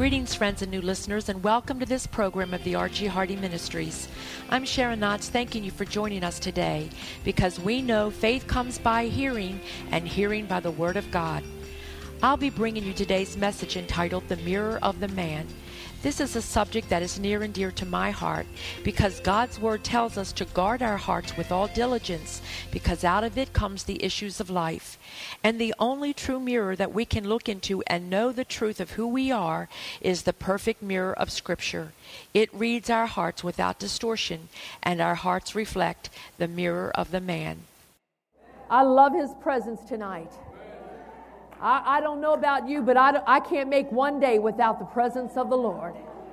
Greetings, friends and new listeners, and welcome to this program of the R.G. Hardy Ministries. I'm Sharon Knotts, thanking you for joining us today, because we know faith comes by hearing, and hearing by the Word of God. I'll be bringing you today's message entitled, The Mirror of the Man. This is a subject that is near and dear to my heart, because God's Word tells us to guard our hearts with all diligence, because out of it comes the issues of life. And the only true mirror that we can look into and know the truth of who we are is the perfect mirror of Scripture. It reads our hearts without distortion, and our hearts reflect the mirror of the man. I love His presence tonight. I don't know about you, but I can't make one day without the presence of the Lord.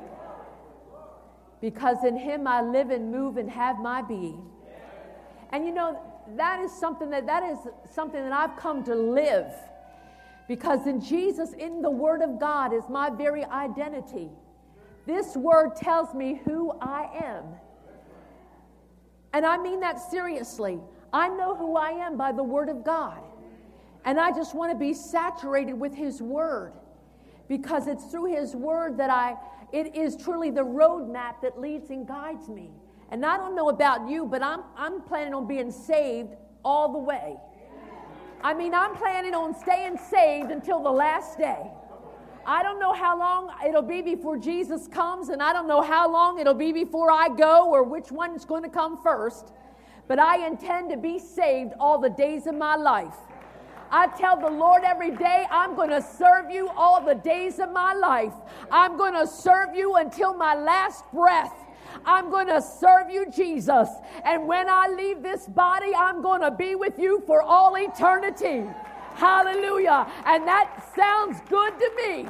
Because in Him I live and move and have my being. And you know, that is something that I've come to live. Because in Jesus, in the Word of God, is my very identity. This Word tells me who I am. And I mean that seriously. I know who I am by the Word of God. And I just want to be saturated with His Word, because it's through His Word that it is truly the roadmap that leads and guides me. And I don't know about you, but I'm planning on being saved all the way. I mean, I'm planning on staying saved until the last day. I don't know how long it'll be before Jesus comes, and I don't know how long it'll be before I go, or which one's going to come first. But I intend to be saved all the days of my life. I tell the Lord every day, I'm going to serve you all the days of my life. I'm going to serve you until my last breath. I'm going to serve you, Jesus. And when I leave this body, I'm going to be with you for all eternity. Hallelujah. And that sounds good to me.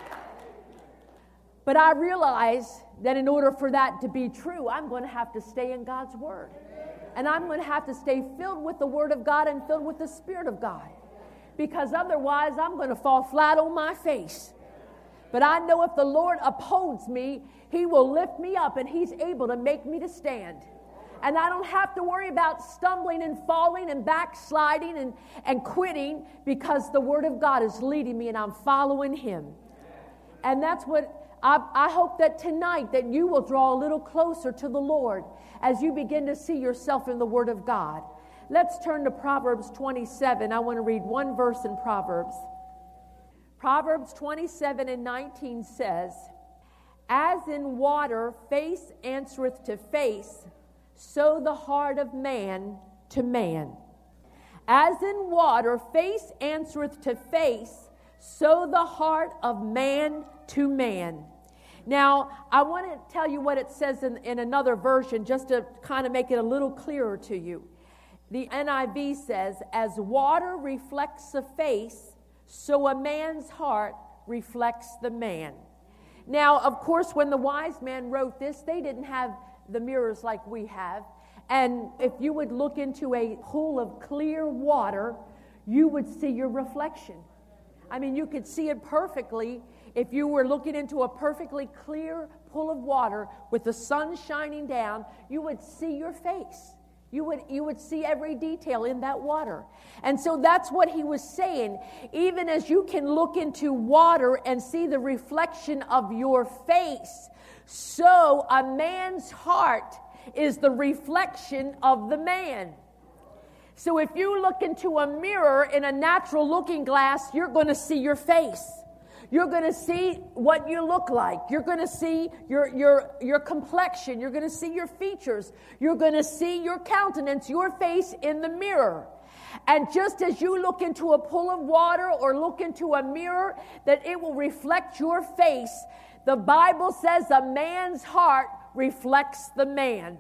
But I realize that in order for that to be true, I'm going to have to stay in God's Word. And I'm going to have to stay filled with the Word of God and filled with the Spirit of God. Because otherwise, I'm going to fall flat on my face. But I know if the Lord upholds me, He will lift me up, and He's able to make me to stand. And I don't have to worry about stumbling and falling and backsliding and quitting, because the Word of God is leading me and I'm following Him. And that's what I hope that tonight that you will draw a little closer to the Lord as you begin to see yourself in the Word of God. Let's turn to Proverbs 27. I want to read one verse in Proverbs. Proverbs 27 and 19 says, As in water face answereth to face, so the heart of man to man. As in water face answereth to face, so the heart of man to man. Now, I want to tell you what it says in another version, just to kind of make it a little clearer to you. The NIV says, As water reflects a face, so a man's heart reflects the man. Now, of course, when the wise man wrote this, they didn't have the mirrors like we have. And if you would look into a pool of clear water, you would see your reflection. I mean, you could see it perfectly if you were looking into a perfectly clear pool of water with the sun shining down. You would see your face. You would see every detail in that water. And so that's what he was saying. Even as you can look into water and see the reflection of your face, so a man's heart is the reflection of the man. So if you look into a mirror in a natural looking glass, you're going to see your face. You're going to see what you look like. You're going to see your complexion. You're going to see your features. You're going to see your countenance, your face in the mirror. And just as you look into a pool of water or look into a mirror, that it will reflect your face, the Bible says a man's heart reflects the man.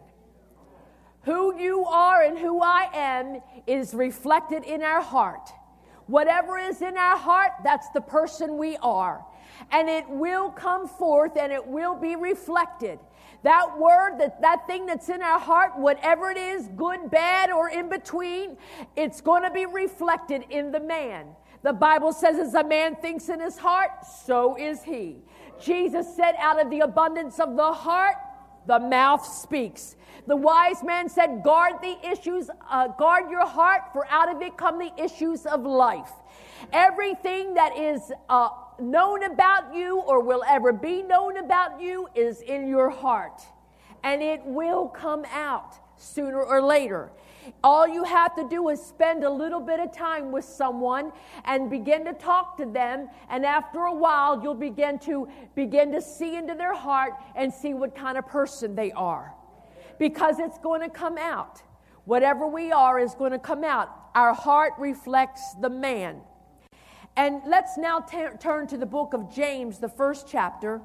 Who you are and who I am is reflected in our heart. Whatever is in our heart, that's the person we are. And it will come forth and it will be reflected. That word, that thing that's in our heart, whatever it is, good, bad, or in between, it's going to be reflected in the man. The Bible says, as a man thinks in his heart, so is he. Jesus said, out of the abundance of the heart, the mouth speaks. The wise man said, guard your heart, for out of it come the issues of life. Everything that is known about you or will ever be known about you is in your heart. And it will come out sooner or later. All you have to do is spend a little bit of time with someone and begin to talk to them. And after a while, you'll begin to see into their heart and see what kind of person they are. Because it's going to come out. Whatever we are is going to come out. Our heart reflects the man. And let's now turn to the book of James, the first chapter.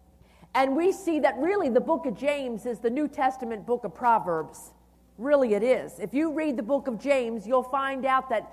And we see that really the book of James is the New Testament book of Proverbs. Really it is. If you read the book of James, you'll find out that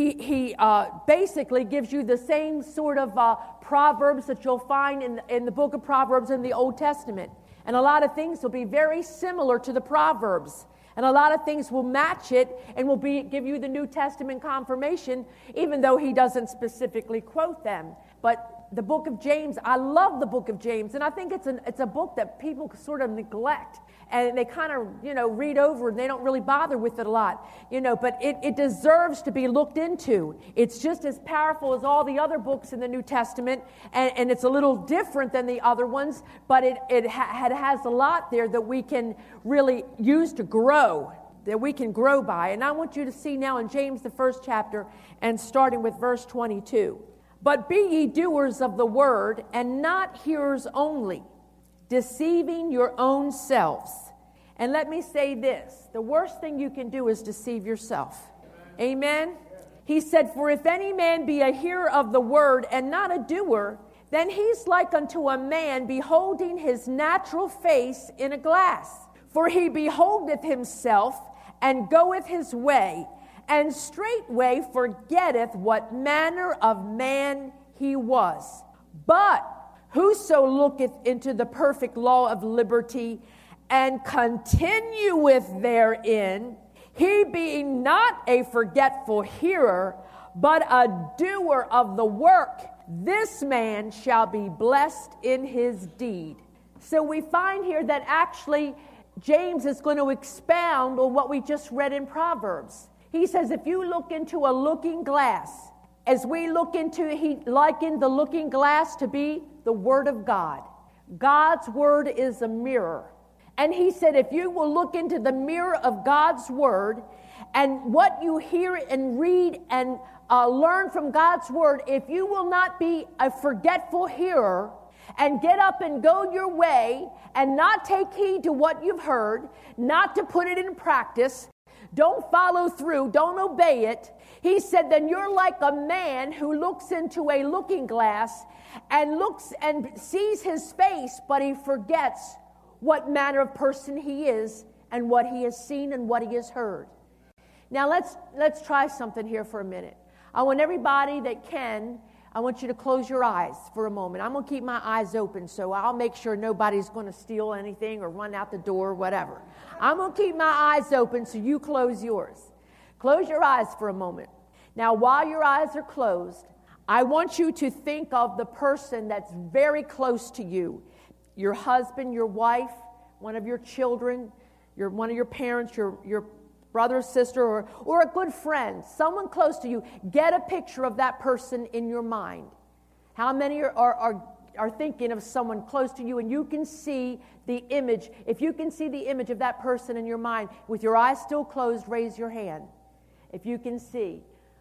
he basically gives you the same sort of proverbs that you'll find in the book of Proverbs in the Old Testament. And a lot of things will be very similar to the Proverbs. And a lot of things will match it and will give you the New Testament confirmation, even though he doesn't specifically quote them. But the book of James, I love the book of James, and I think it's a book that people sort of neglect, and they kind of, read over, and they don't really bother with it a lot, but it deserves to be looked into. It's just as powerful as all the other books in the New Testament, and it's a little different than the other ones, but it has a lot there that we can really use to grow, that we can grow by. And I want you to see now in James, the first chapter, and starting with verse 22. But be ye doers of the word, and not hearers only, deceiving your own selves. And let me say this, the worst thing you can do is deceive yourself. Amen? He said, for if any man be a hearer of the word, and not a doer, then he's like unto a man beholding his natural face in a glass. For he beholdeth himself, and goeth his way, and straightway forgetteth what manner of man he was. But whoso looketh into the perfect law of liberty, and continueth therein, he being not a forgetful hearer, but a doer of the work, this man shall be blessed in his deed. So we find here that actually James is going to expound on what we just read in Proverbs. He says, if you look into a looking glass, as we look into, he likened the looking glass to be the Word of God. God's Word is a mirror. And he said, if you will look into the mirror of God's Word, and what you hear and read and learn from God's Word, if you will not be a forgetful hearer, and get up and go your way, and not take heed to what you've heard, not to put it in practice, don't follow through, don't obey it. He said, then you're like a man who looks into a looking glass and looks and sees his face, but he forgets what manner of person he is and what he has seen and what he has heard. Now let's try something here for a minute. I want everybody that can, I want you to close your eyes for a moment. I'm going to keep my eyes open, so I'll make sure nobody's going to steal anything or run out the door or whatever. I'm going to keep my eyes open, so you close yours. Close your eyes for a moment. Now, while your eyes are closed, I want you to think of the person that's very close to you. Your husband, your wife, one of your children, one of your parents, your brother, sister, or a good friend, someone close to you. Get a picture of that person in your mind. How many are thinking of someone close to you, and you can see the image? If you can see the image of that person in your mind, with your eyes still closed, raise your hand. If you can see.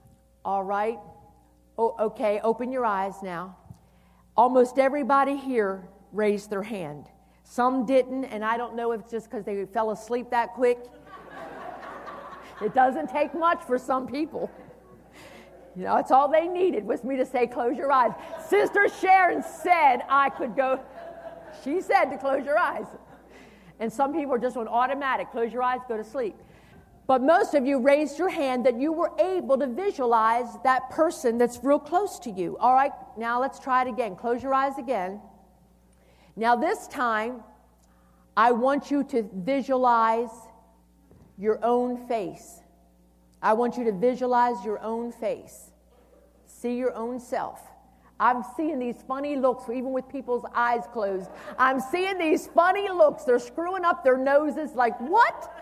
All right. Oh, okay, open your eyes now. Almost everybody here raised their hand. Some didn't, and I don't know if it's just because they fell asleep that quick. It doesn't take much for some people. It's all they needed was me to say, close your eyes. Sister Sharon said I could go. She said to close your eyes. And some people are just on automatic. Close your eyes, go to sleep. But most of you raised your hand that you were able to visualize that person that's real close to you. All right, now let's try it again. Close your eyes again. Now this time, I want you to visualize your own face. I want you to visualize your own face. See your own self. I'm seeing these funny looks, even with people's eyes closed. I'm seeing these funny looks. They're screwing up their noses like, what?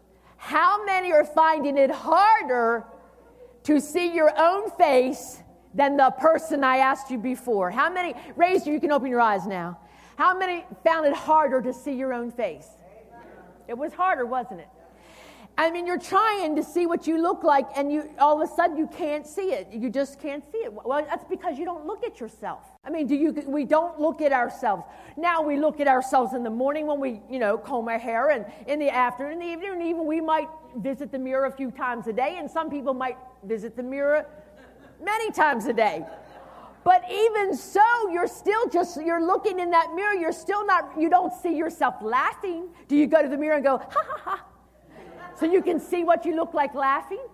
How many are finding it harder to see your own face than the person I asked you before? How many, raise you can open your eyes now. How many found it harder to see your own face? It was harder, wasn't it? I mean, you're trying to see what you look like, and you all of a sudden you can't see it. You just can't see it. Well, that's because you don't look at yourself. I mean, we don't look at ourselves. Now we look at ourselves in the morning when we, comb our hair, and in the afternoon, in the evening, and even we might visit the mirror a few times a day, and some people might visit the mirror many times a day. But even so, you're looking in that mirror, you don't see yourself laughing. Do you go to the mirror and go, ha, ha, ha? So you can see what you look like laughing?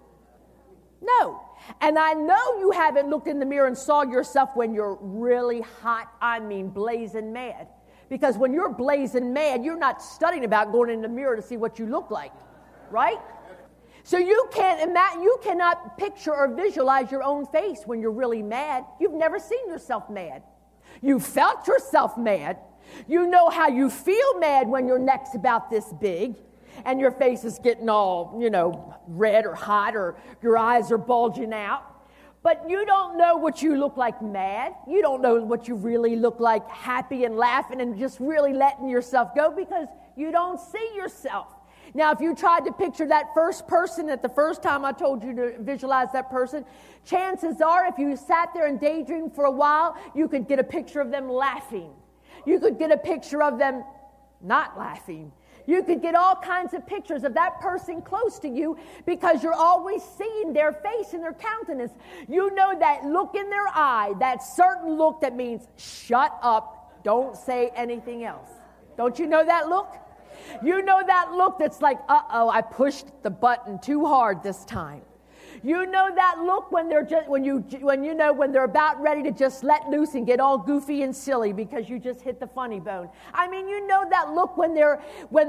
No. And I know you haven't looked in the mirror and saw yourself when you're really hot, blazing mad. Because when you're blazing mad, you're not studying about going in the mirror to see what you look like, right? So you cannot picture or visualize your own face when you're really mad. You've never seen yourself mad. You felt yourself mad. You know how you feel mad when your neck's about this big and your face is getting all, red or hot, or your eyes are bulging out. But you don't know what you look like mad. You don't know what you really look like happy and laughing and just really letting yourself go, because you don't see yourself. Now, if you tried to picture that first person at the first time I told you to visualize that person, chances are if you sat there and daydreamed for a while, you could get a picture of them laughing. You could get a picture of them not laughing. You could get all kinds of pictures of that person close to you, because you're always seeing their face and their countenance. You know that look in their eye, that certain look that means shut up, don't say anything else. Don't you know that look? You know that look that's like, I pushed the button too hard this time. You know that look when they're about ready to just let loose and get all goofy and silly because you just hit the funny bone. I mean, you know that look when they're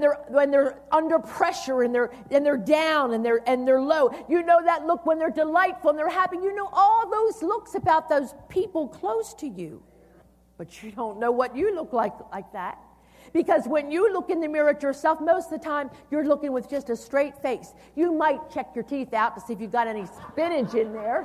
under pressure and they're down and they're low. You know that look when they're delightful and they're happy. You know all those looks about those people close to you. But you don't know what you look like that. Because when you look in the mirror at yourself, most of the time, you're looking with just a straight face. You might check your teeth out to see if you've got any spinach in there,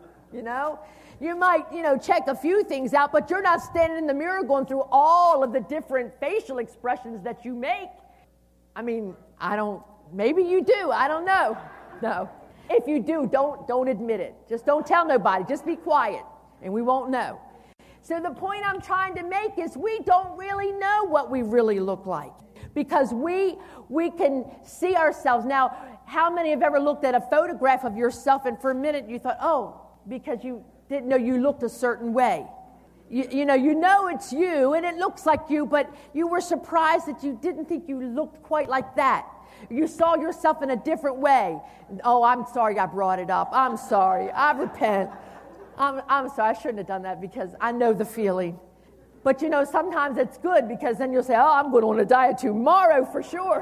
You might, check a few things out, but you're not standing in the mirror going through all of the different facial expressions that you make. I mean, maybe you do, I don't know. No. If you do, don't admit it. Just don't tell nobody. Just be quiet, and we won't know. So the point I'm trying to make is we don't really know what we really look like, because we can see ourselves. Now, how many have ever looked at a photograph of yourself and for a minute you thought, because you didn't know you looked a certain way. You know it's you and it looks like you, but you were surprised that you didn't think you looked quite like that. You saw yourself in a different way. Oh, I'm sorry I brought it up. I'm sorry. I repent. I'm sorry, I shouldn't have done that, because I know the feeling. But sometimes it's good, because then you'll say, I'm going on a diet tomorrow for sure.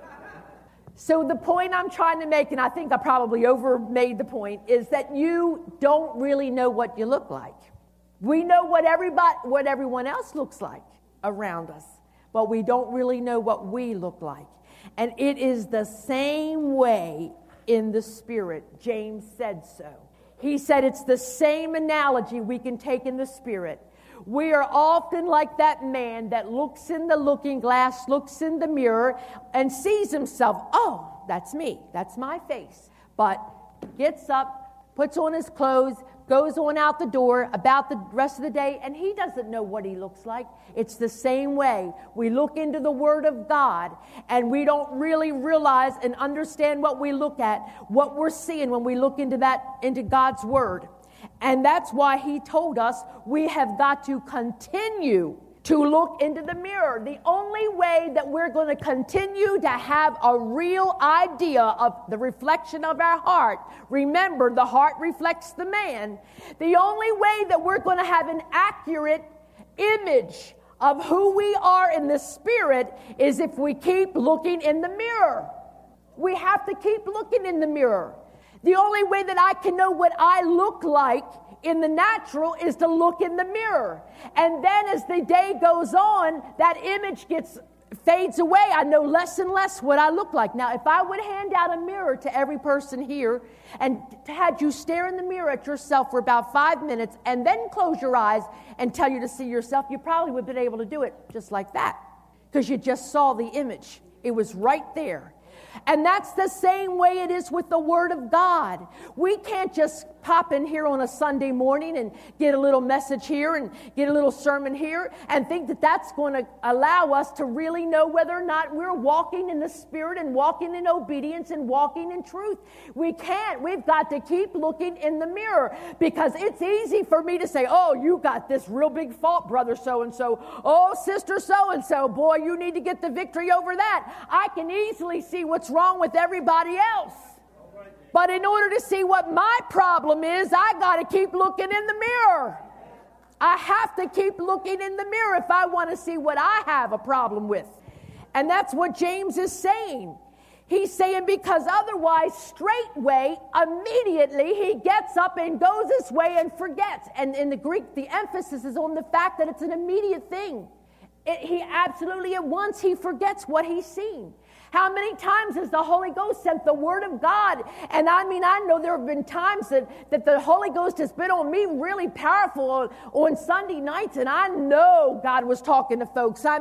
So the point I'm trying to make, and I think I probably over-made the point, is that you don't really know what you look like. We know what everyone else looks like around us, but we don't really know what we look like. And it is the same way in the Spirit. James said so. He said it's the same analogy we can take in the Spirit. We are often like that man that looks in the looking glass, looks in the mirror, and sees himself. Oh, that's me. That's my face. But gets up, puts on his clothes, goes on out the door about the rest of the day, and he doesn't know what he looks like. It's the same way. We look into the Word of God, and we don't really realize and understand what we look at, what we're seeing when we look into God's Word. And that's why he told us we have got to continue to look into the mirror. The only way that we're going to continue to have a real idea of the reflection of our heart, remember, the heart reflects the man. The only way that we're going to have an accurate image of who we are in the Spirit is if we keep looking in the mirror. We have to keep looking in the mirror. The only way that I can know what I look like in the natural is to look in the mirror. And then as the day goes on, that image gets fades away, I know less and less what I look like. Now, if I would hand out a mirror to every person here and had you stare in the mirror at yourself for about 5 minutes and then close your eyes and tell you to see yourself, you probably would have been able to do it just like that because you just saw the image. It was right there. And that's the same way it is with the Word of God. We can't just pop in here on a Sunday morning and get a little message here and get a little sermon here and think that that's going to allow us to really know whether or not we're walking in the Spirit and walking in obedience and walking in truth. We can't. We've got to keep looking in the mirror because it's easy for me to say, oh, you got this real big fault, brother so-and-so. Oh, sister so-and-so. Boy, you need to get the victory over that. I can easily see what's wrong with everybody else. But in order to see what my problem is, I got to keep looking in the mirror. I have to keep looking in the mirror if I want to see what I have a problem with. And that's what James is saying. He's saying because otherwise, straightway, immediately, he gets up and goes his way and forgets. And in the Greek, the emphasis is on the fact that it's an immediate thing. He absolutely at once, he forgets what he's seen. How many times has the Holy Ghost sent the Word of God? And I know there have been times that the Holy Ghost has been on me really powerful on Sunday nights, and I know God was talking to folks. I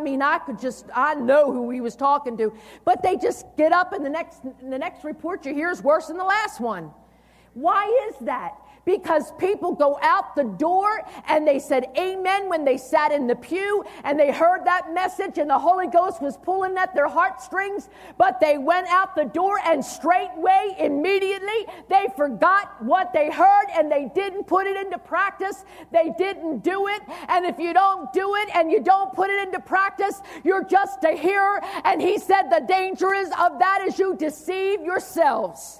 know who he was talking to. But they just get up, and the next report you hear is worse than the last one. Why is that? Because people go out the door and they said amen when they sat in the pew and they heard that message and the Holy Ghost was pulling at their heartstrings, but they went out the door and straightway, immediately, they forgot what they heard and they didn't put it into practice. They didn't do it. And if you don't do it and you don't put it into practice, you're just a hearer. And he said the danger is of that is you deceive yourselves.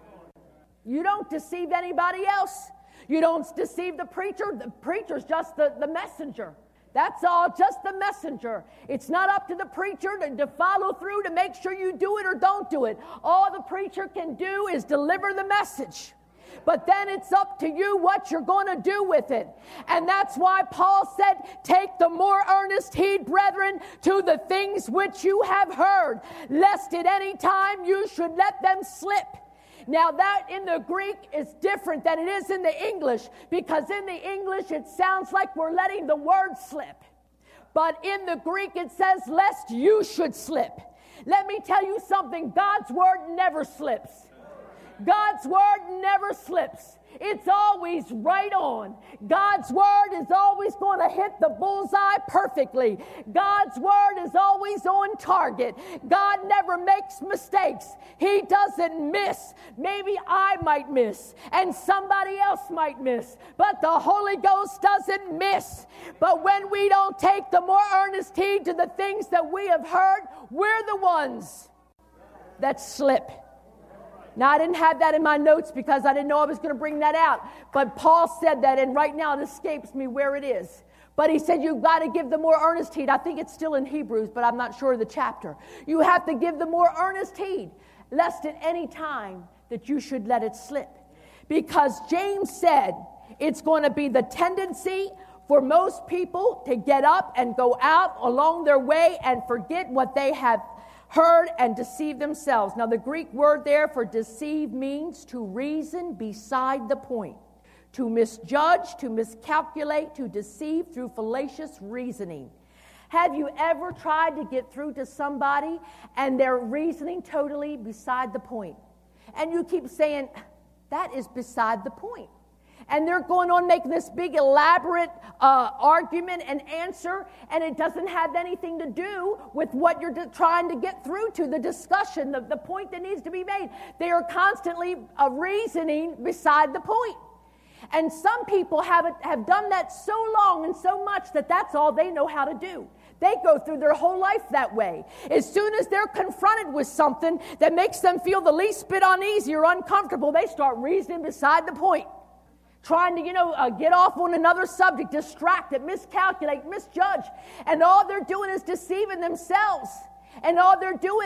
You don't deceive anybody else. You don't deceive the preacher. The preacher's just the messenger. That's all, just the messenger. It's not up to the preacher to follow through to make sure you do it or don't do it. All the preacher can do is deliver the message. But then it's up to you what you're going to do with it. And that's why Paul said, take the more earnest heed, brethren, to the things which you have heard, lest at any time you should let them slip. Now that in the Greek is different than it is in the English, because in the English it sounds like we're letting the word slip. But in the Greek it says, lest you should slip. Let me tell you something, God's word never slips. God's word never slips. It's always right on. God's word is always going to hit the bullseye perfectly. God's word is always on target. God never makes mistakes. He doesn't miss. Maybe I might miss and somebody else might miss, but the Holy Ghost doesn't miss. But when we don't take the more earnest heed to the things that we have heard, we're the ones that slip. Now, I didn't have that in my notes because I didn't know I was going to bring that out. But Paul said that, and right now it escapes me where it is. But he said you've got to give the more earnest heed. I think it's still in Hebrews, but I'm not sure of the chapter. You have to give the more earnest heed, lest at any time that you should let it slip. Because James said it's going to be the tendency for most people to get up and go out along their way and forget what they have heard and deceive themselves. Now, the Greek word there for deceive means to reason beside the point, to misjudge, to miscalculate, to deceive through fallacious reasoning. Have you ever tried to get through to somebody and they're reasoning totally beside the point? And you keep saying, that is beside the point. And they're going on making this big elaborate argument and answer, and it doesn't have anything to do with what you're trying to get through to, the discussion, the point that needs to be made. They are constantly reasoning beside the point. And some people have done that so long and so much that that's all they know how to do. They go through their whole life that way. As soon as they're confronted with something that makes them feel the least bit uneasy or uncomfortable, they start reasoning beside the point. Trying to, get off on another subject, distracted, miscalculate, misjudge. And all they're doing is deceiving themselves. And all they're doing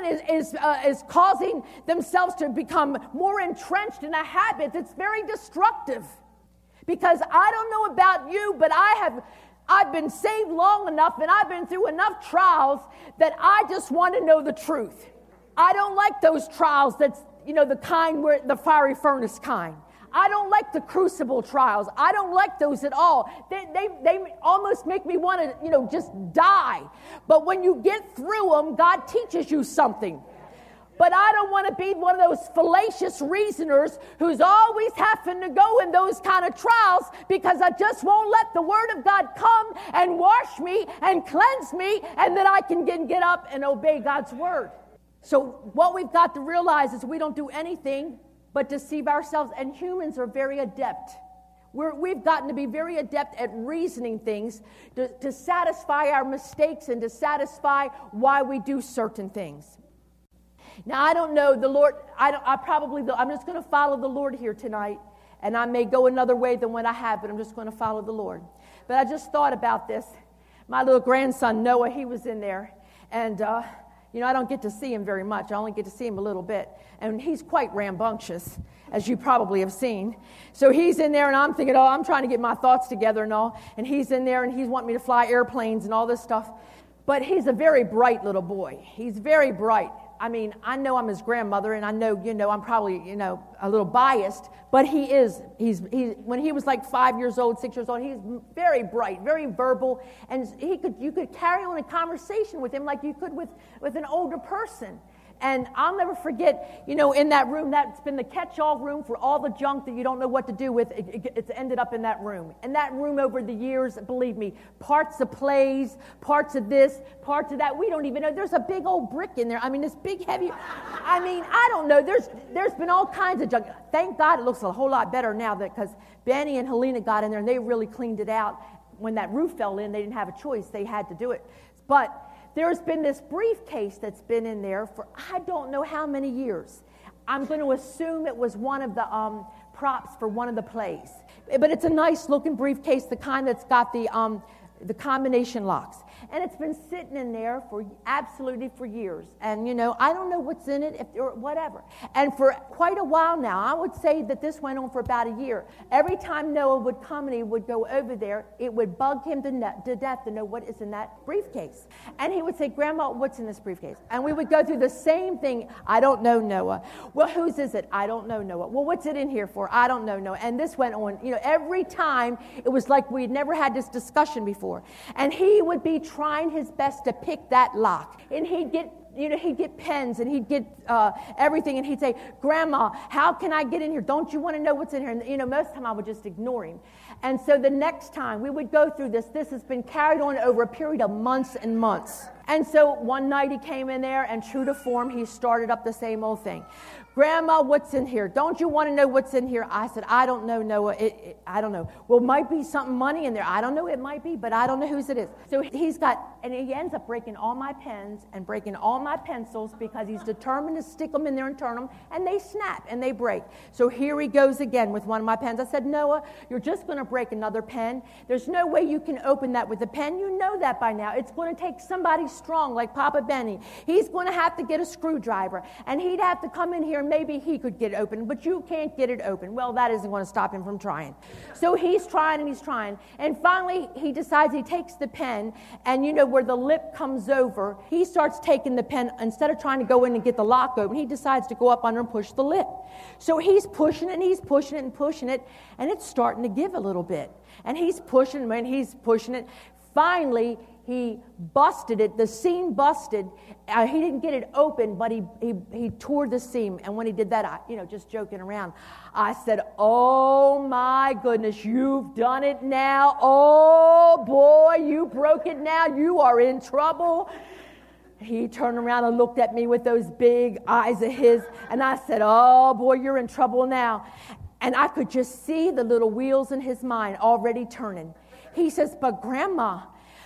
is causing themselves to become more entrenched in a habit that's very destructive. Because I don't know about you, but I I've been saved long enough and I've been through enough trials that I just want to know the truth. I don't like those trials that's, the kind where the fiery furnace kind. I don't like the crucible trials. I don't like those at all. They almost make me want to, just die. But when you get through them, God teaches you something. But I don't want to be one of those fallacious reasoners who's always having to go in those kind of trials because I just won't let the Word of God come and wash me and cleanse me, and then I can get up and obey God's Word. So what we've got to realize is we don't do anything but deceive ourselves, and humans are very adept. We've gotten to be very adept at reasoning things to satisfy our mistakes and to satisfy why we do certain things. Now, I don't know the Lord. I'm just going to follow the Lord here tonight, and I may go another way than what I have, but I'm just going to follow the Lord. But I just thought about this. My little grandson Noah, he was in there, and I don't get to see him very much. I only get to see him a little bit, and he's quite rambunctious, as you probably have seen. So he's in there, and I'm thinking, I'm trying to get my thoughts together and all, and he's in there, and he's wanting me to fly airplanes and all this stuff. But he's a very bright little boy. He's very bright. I mean, I know I'm his grandmother, and I know, I'm probably, a little biased, but he's when he was like 5 years old, 6 years old, he's very bright, very verbal, and you could carry on a conversation with him like you could with an older person. And I'll never forget, in that room, that's been the catch-all room for all the junk that you don't know what to do with. It's ended up in that room. And that room over the years, believe me, parts of plays, parts of this, parts of that, we don't even know. There's a big old brick in there. I mean, this big, heavy, I don't know. There's been all kinds of junk. Thank God it looks a whole lot better now because Benny and Helena got in there and they really cleaned it out. When that roof fell in, they didn't have a choice. They had to do it. But there's been this briefcase that's been in there for I don't know how many years. I'm going to assume it was one of the props for one of the plays. But it's a nice looking briefcase, the kind that's got the combination locks. And it's been sitting in there for years. And, I don't know what's in it or whatever. And for quite a while now, I would say that this went on for about a year. Every time Noah would come and he would go over there, it would bug him to death to know what is in that briefcase. And he would say, Grandma, what's in this briefcase? And we would go through the same thing. I don't know, Noah. Well, whose is it? I don't know, Noah. Well, what's it in here for? I don't know, Noah. And this went on. Every time it was like we'd never had this discussion before. And he would be trying his best to pick that lock. And he'd get pens and he'd get everything, and he'd say, Grandma, how can I get in here? Don't you want to know what's in here? And most of the time I would just ignore him. And so the next time we would go through this has been carried on over a period of months and months. And so one night he came in there, and true to form, he started up the same old thing. Grandma, what's in here? Don't you want to know what's in here? I said, I don't know, Noah. I don't know. Well, might be something money in there. I don't know. It might be, but I don't know whose it is. So and he ends up breaking all my pens and breaking all my pencils because he's determined to stick them in there and turn them, and they snap and they break. So here he goes again with one of my pens. I said, Noah, you're just going to break another pen. There's no way you can open that with a pen. You know that by now. It's going to take somebody strong like Papa Benny. He's going to have to get a screwdriver, and he'd have to come in here. Maybe he could get it open, but you can't get it open. Well, that isn't going to stop him from trying. So he's trying and he's trying. And finally, he decides he takes the pen, and where the lip comes over, he starts taking the pen. Instead of trying to go in and get the lock open, he decides to go up under and push the lip. So he's pushing it and he's pushing it and pushing it, and it's starting to give a little bit. And he's pushing it. Finally, he busted it. The seam busted. He didn't get it open, but he tore the seam. And when he did that, just joking around, I said, oh my goodness, you've done it now. Oh boy, you broke it now. You are in trouble. He turned around and looked at me with those big eyes of his. And I said, oh boy, you're in trouble now. And I could just see the little wheels in his mind already turning. He says, but Grandma,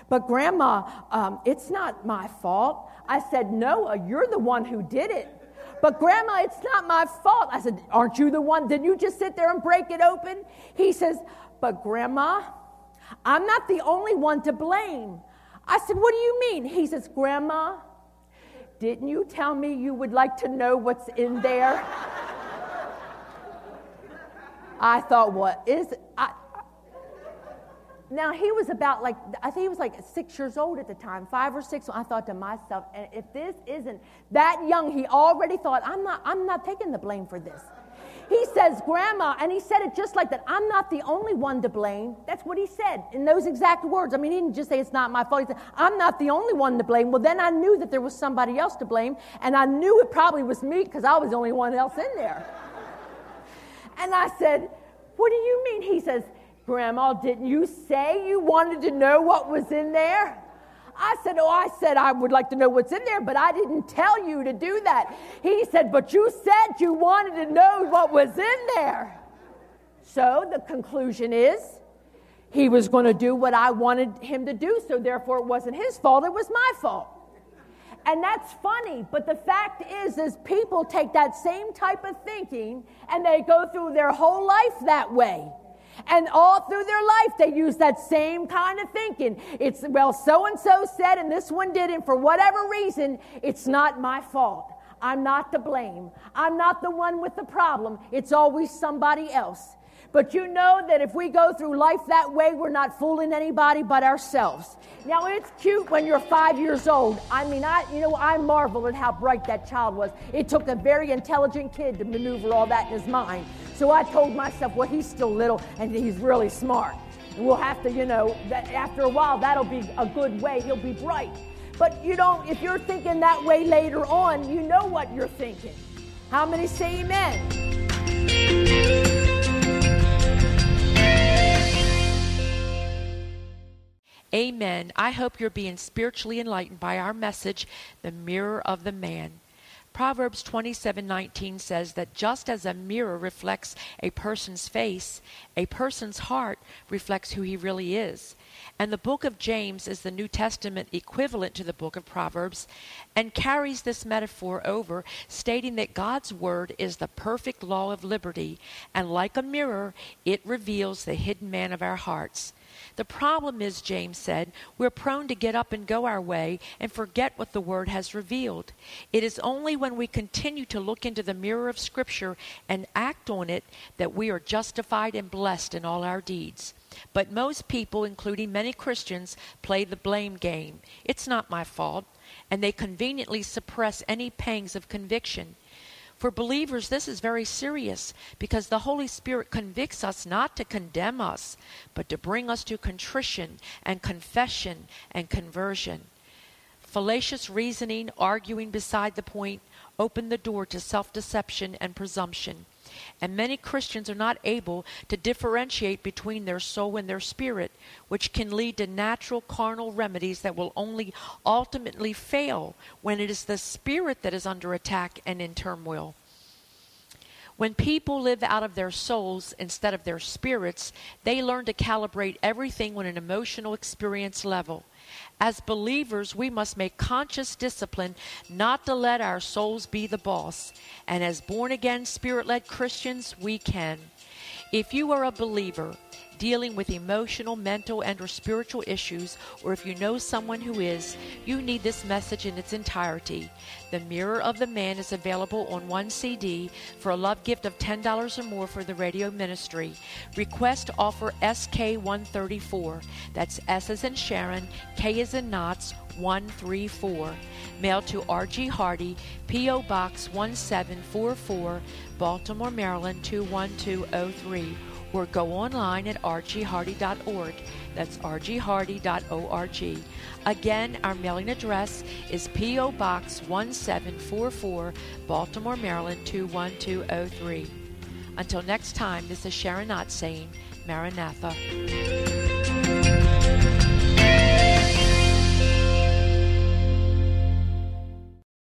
it's not my fault. I said, Noah, you're the one who did it. But Grandma, it's not my fault. I said, aren't you the one? Didn't you just sit there and break it open? He says, but Grandma, I'm not the only one to blame. I said, what do you mean? He says, Grandma, didn't you tell me you would like to know what's in there? I thought, what is it? Now, he was about like, I think he was like 6 years old at the time, 5 or 6. I thought to myself, and if this isn't that young, he already thought, I'm not taking the blame for this. He says, Grandma, and he said it just like that, I'm not the only one to blame. That's what he said in those exact words. I mean, he didn't just say it's not my fault. He said, I'm not the only one to blame. Well, then I knew that there was somebody else to blame, and I knew it probably was me because I was the only one else in there. And I said, what do you mean? He says, Grandma, didn't you say you wanted to know what was in there? I said I would like to know what's in there, but I didn't tell you to do that. He said, but you said you wanted to know what was in there. So the conclusion is he was going to do what I wanted him to do, so therefore it wasn't his fault, it was my fault. And that's funny, but the fact is people take that same type of thinking and they go through their whole life that way. And all through their life, they use that same kind of thinking. It's, well, so-and-so said, and this one didn't. For whatever reason, it's not my fault. I'm not to blame. I'm not the one with the problem. It's always somebody else. But you know that if we go through life that way, we're not fooling anybody but ourselves. Now, it's cute when you're 5 years old. I mean, I marvel at how bright that child was. It took a very intelligent kid to maneuver all that in his mind. So I told myself, well, he's still little and he's really smart. And we'll have to, that after a while, that'll be a good way. He'll be bright. But if you're thinking that way later on, you know what you're thinking. How many say amen? Amen. I hope you're being spiritually enlightened by our message, The Mirror of the Man. Proverbs 27:19 says that just as a mirror reflects a person's face, a person's heart reflects who he really is. And the book of James is the New Testament equivalent to the book of Proverbs and carries this metaphor over, stating that God's word is the perfect law of liberty, and like a mirror, it reveals the hidden man of our hearts. The problem is, James said, we're prone to get up and go our way and forget what the Word has revealed. It is only when we continue to look into the mirror of Scripture and act on it that we are justified and blessed in all our deeds. But most people, including many Christians, play the blame game. It's not my fault, and they conveniently suppress any pangs of conviction. For believers, this is very serious because the Holy Spirit convicts us not to condemn us, but to bring us to contrition and confession and conversion. Fallacious reasoning, arguing beside the point, open the door to self-deception and presumption. And many Christians are not able to differentiate between their soul and their spirit, which can lead to natural carnal remedies that will only ultimately fail when it is the spirit that is under attack and in turmoil. When people live out of their souls instead of their spirits, they learn to calibrate everything on an emotional experience level. As believers, we must make conscious discipline not to let our souls be the boss. And as born-again, spirit-led Christians, we can. If you are a believer dealing with emotional, mental, and or spiritual issues, or if you know someone who is, you need this message in its entirety. The Mirror of the Man is available on one CD for a love gift of $10 or more for the radio ministry. Request offer SK134. That's S as in Sharon, K as in Knots, 134. Mailed to R.G. Hardy, P.O. Box 1744, Baltimore, Maryland 21203. Or go online at rghardy.org. That's rghardy.org. Again, our mailing address is P.O. Box 1744, Baltimore, Maryland 21203. Until next time, this is Sharon Knott saying, Maranatha.